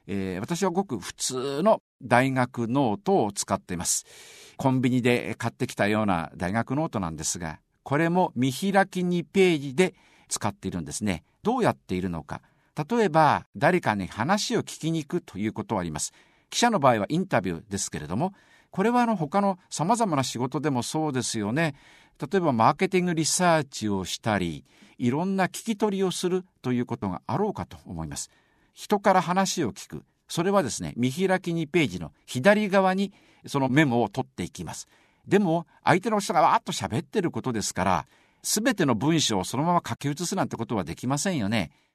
私はごく普通の大学ノートを使っています。コンビニで買ってきたような大学ノートなんですが、これも見開き2ページで使っているんですね。どうやっているのか。例えば誰かに話を聞きに行くということはあります。記者の場合はインタビューですけれども、これは他の様々な仕事でもそうですよね。例えばマーケティングリサーチをしたり、いろんな聞き取りをするということがあろうかと思います。人から話を聞く。それはですね、見開き2ページの左側にそのメモを取っていきます。でも相手の人がわーっと喋ってることですから、すべての文章をそのまま書き写すなんてことはできませんよね。